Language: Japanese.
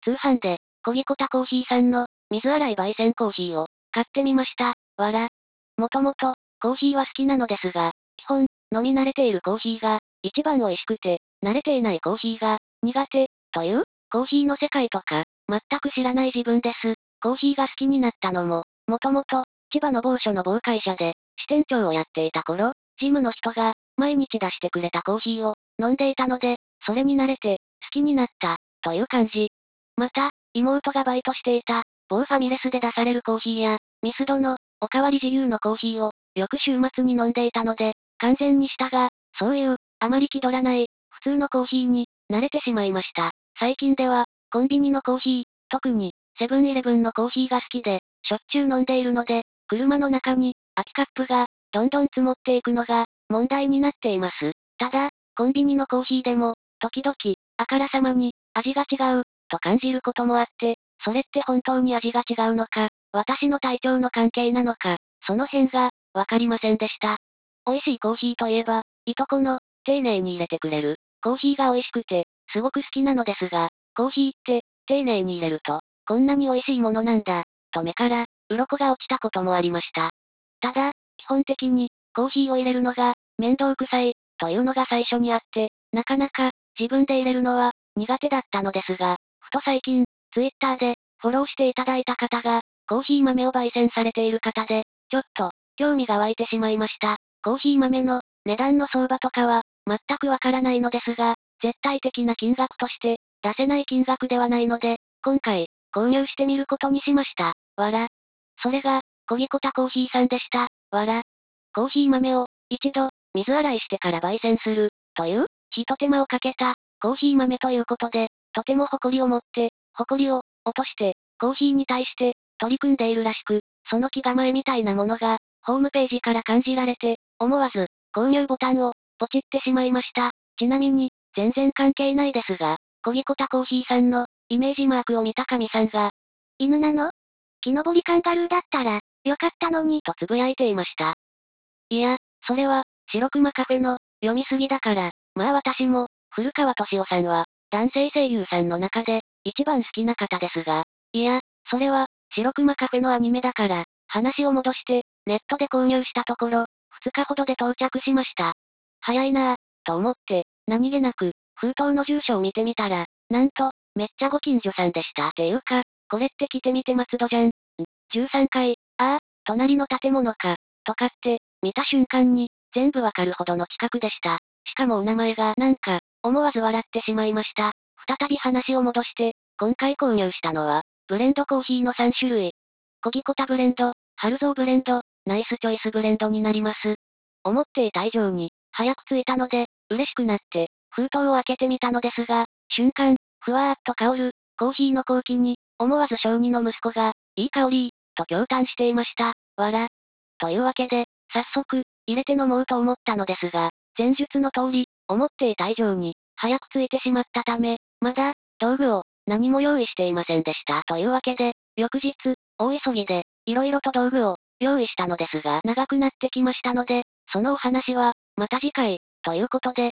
通販で、コギコタコーヒーさんの、水洗い焙煎コーヒーを、買ってみました。わら。もともと、コーヒーは好きなのですが、基本、飲み慣れているコーヒーが、一番美味しくて、慣れていないコーヒーが、苦手、という、コーヒーの世界とか、全く知らない自分です。コーヒーが好きになったのも、もともと、千葉の某所の某会社で、支店長をやっていた頃、事務の人が、毎日出してくれたコーヒーを、飲んでいたので、それに慣れて、好きになった、という感じ。また、妹がバイトしていた、某ファミレスで出されるコーヒーや、ミスドの、おかわり自由のコーヒーを、よく週末に飲んでいたので、完全に舌が、そういう、あまり気取らない、普通のコーヒーに、慣れてしまいました。最近では、コンビニのコーヒー、特に、セブンイレブンのコーヒーが好きで、しょっちゅう飲んでいるので、車の中に、空きカップが、どんどん積もっていくのが、問題になっています。ただ、コンビニのコーヒーでも、時々、あからさまに、味が違う、と感じることもあって、それって本当に味が違うのか、私の体調の関係なのか、その辺が、わかりませんでした。美味しいコーヒーといえば、いとこの、丁寧に入れてくれる、コーヒーが美味しくて、すごく好きなのですが、コーヒーって、丁寧に入れると、こんなに美味しいものなんだ、と目から、鱗が落ちたこともありました。ただ、基本的に、コーヒーを入れるのが、面倒くさい、というのが最初にあって、なかなか、自分で入れるのは、苦手だったのですが、ふと最近、ツイッターで、フォローしていただいた方が、コーヒー豆を焙煎されている方で、ちょっと、興味が湧いてしまいました。コーヒー豆の、値段の相場とかは、全くわからないのですが、絶対的な金額として、出せない金額ではないので、今回、購入してみることにしました。わら。それが、コギコタコーヒーさんでした。わら。コーヒー豆を、一度、水洗いしてから焙煎する、という、一手間をかけた、コーヒー豆ということで、とても誇りを持って、誇りを、落として、コーヒーに対して、取り組んでいるらしく、その気構えみたいなものが、ホームページから感じられて、思わず、購入ボタンを、ポチってしまいました。ちなみに、全然関係ないですが、コギコタコーヒーさんの、イメージマークを見た神さんが、 犬なの？木登りカンガルーだったら、よかったのに。 とつぶやいていました。いや、それは、白熊カフェの、読みすぎだから、まあ私も、古川敏夫さんは、男性声優さんの中で、一番好きな方ですが、いや、それは、白熊カフェのアニメだから、話を戻して、ネットで購入したところ、2日ほどで到着しました。早いなぁ、と思って、何気なく、封筒の住所を見てみたら、なんと、めっちゃご近所さんでした。っていうか、これって来てみて松戸じゃん。13階、ああ、隣の建物か、とかって、見た瞬間に、全部わかるほどの近くでした。しかもお名前が、なんか、思わず笑ってしまいました。再び話を戻して、今回購入したのは、ブレンドコーヒーの3種類。コギコタブレンド、ハルゾーブレンド、ナイスチョイスブレンドになります。思っていた以上に、早く着いたので、嬉しくなって、封筒を開けてみたのですが、瞬間、ふわーっと香る、コーヒーの香気に、思わず小児の息子が、いい香り、と驚嘆していました。わら。というわけで、早速、入れて飲もうと思ったのですが、前述の通り、思っていた以上に、早く着いてしまったため、まだ、道具を、何も用意していませんでした。というわけで、翌日、大急ぎで、色々と道具を、用意したのですが、長くなってきましたので、そのお話は、また次回、ということで、